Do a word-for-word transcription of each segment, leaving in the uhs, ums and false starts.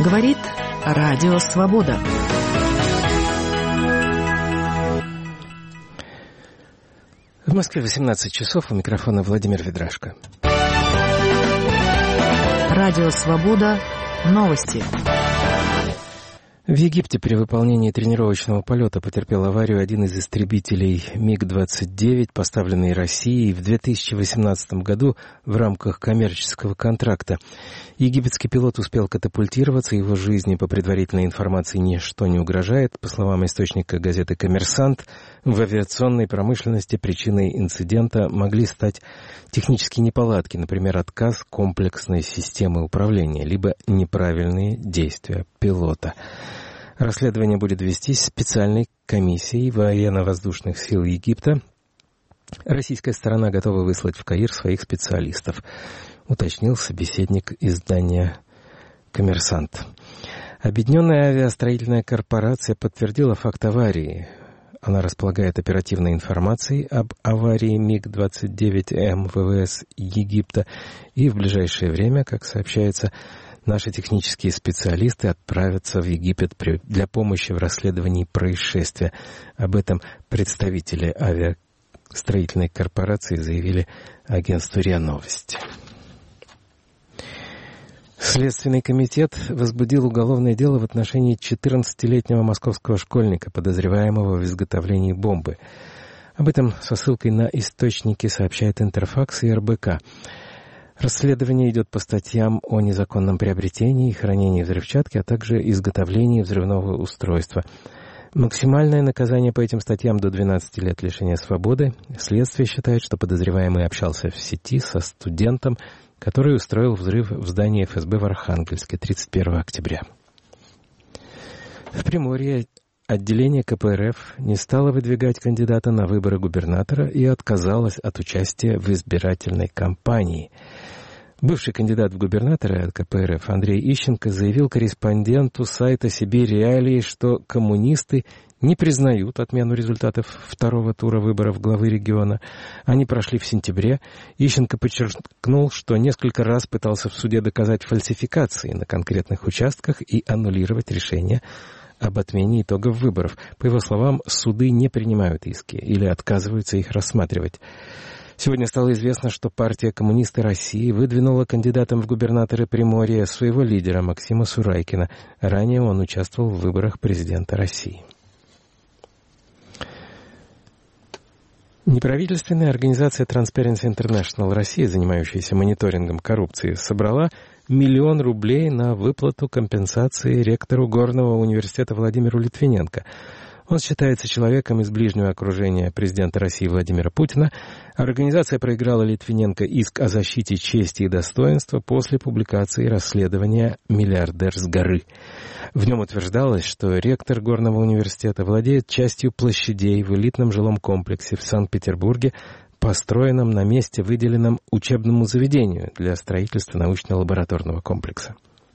Говорит Радио Свобода. В Москве восемнадцать часов, у микрофона Владимир Ведрашко. Радио Свобода. Новости. В Египте при выполнении тренировочного полета потерпел аварию один из истребителей миг двадцать девять, поставленный Россией в две тысячи восемнадцатом году в рамках коммерческого контракта. Египетский пилот успел катапультироваться, его жизни, по предварительной информации, ничто не угрожает. По словам источника газеты «Коммерсант», в авиационной промышленности причиной инцидента могли стать технические неполадки, например, отказ комплексной системы управления, либо неправильные действия пилота. Расследование будет вестись специальной комиссией военно-воздушных сил Египта. Российская сторона готова выслать в Каир своих специалистов, уточнил собеседник издания «Коммерсант». Объединенная авиастроительная корпорация подтвердила факт аварии. Она располагает оперативной информацией об аварии миг двадцать девять эм ВВС Египта, и в ближайшее время, как сообщается, наши технические специалисты отправятся в Египет для помощи в расследовании происшествия. Об этом представители авиастроительной корпорации заявили агентству РИА Новости. Следственный комитет возбудил уголовное дело в отношении четырнадцатилетнего московского школьника, подозреваемого в изготовлении бомбы. Об этом со ссылкой на источники сообщает Интерфакс и эр бэ ка. Расследование идет по статьям о незаконном приобретении и хранении взрывчатки, а также изготовлении взрывного устройства. Максимальное наказание по этим статьям до двенадцати лет лишения свободы. Следствие считает, что подозреваемый общался в сети со студентом, который устроил взрыв в здании эф эс бэ в Архангельске тридцать первого октября. В Приморье отделение ка пэ эр эф не стало выдвигать кандидата на выборы губернатора и отказалось от участия в избирательной кампании. Бывший кандидат в губернаторы от ка пэ эр эф Андрей Ищенко заявил корреспонденту сайта «Сибирь Реалии», что коммунисты не признают отмену результатов второго тура выборов главы региона. Они прошли в сентябре. Ищенко подчеркнул, что несколько раз пытался в суде доказать фальсификации на конкретных участках и аннулировать решение об отмене итогов выборов. По его словам, суды не принимают иски или отказываются их рассматривать. Сегодня стало известно, что партия «Коммунисты России» выдвинула кандидатом в губернаторы Приморья своего лидера Максима Сурайкина. Ранее он участвовал в выборах президента России. Неправительственная организация Transparency International Россия, занимающаяся мониторингом коррупции, собрала миллион рублей на выплату компенсации ректору Горного университета Владимиру Литвиненко. Он считается человеком из ближнего окружения президента России Владимира Путина. Организация проиграла Литвиненко иск о защите чести и достоинства после публикации расследования «Миллиардер с горы». В нем утверждалось, что ректор Горного университета владеет частью площадей в элитном жилом комплексе в Санкт-Петербурге, построенном на месте, выделенном учебному заведению для строительства научно-лабораторного комплекса.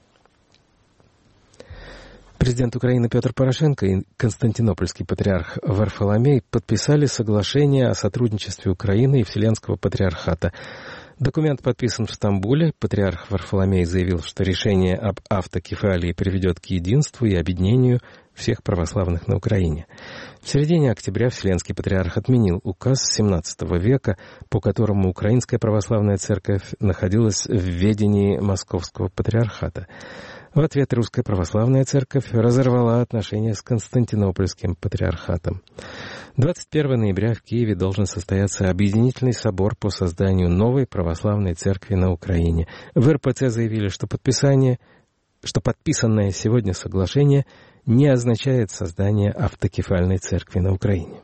Президент Украины Петр Порошенко и константинопольский патриарх Варфоломей подписали соглашение о сотрудничестве Украины и Вселенского патриархата. Документ подписан в Стамбуле. Патриарх Варфоломей заявил, что решение об автокефалии приведет к единству и объединению всех православных на Украине. В середине октября Вселенский патриарх отменил указ семнадцатого века, по которому Украинская православная церковь находилась в ведении Московского патриархата. В ответ Русская православная церковь разорвала отношения с Константинопольским патриархатом. двадцать первого ноября в Киеве должен состояться объединительный собор по созданию новой православной церкви на Украине. В эр пэ цэ заявили, что подписание, что подписанное сегодня соглашение не означает создание автокефальной церкви на Украине.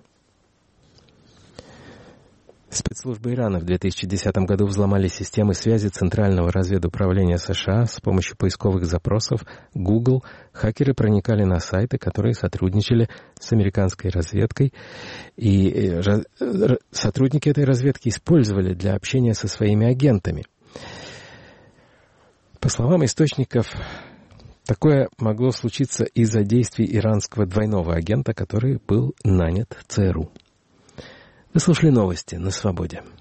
Спецслужбы Ирана в две тысячи десятом году взломали системы связи Центрального разведуправления США с помощью поисковых запросов Google. Хакеры проникали на сайты, которые сотрудничали с американской разведкой, и сотрудники этой разведки использовали для общения со своими агентами. По словам источников, такое могло случиться из-за действий иранского двойного агента, который был нанят цэ эр у. Вы слушали новости на Свободе.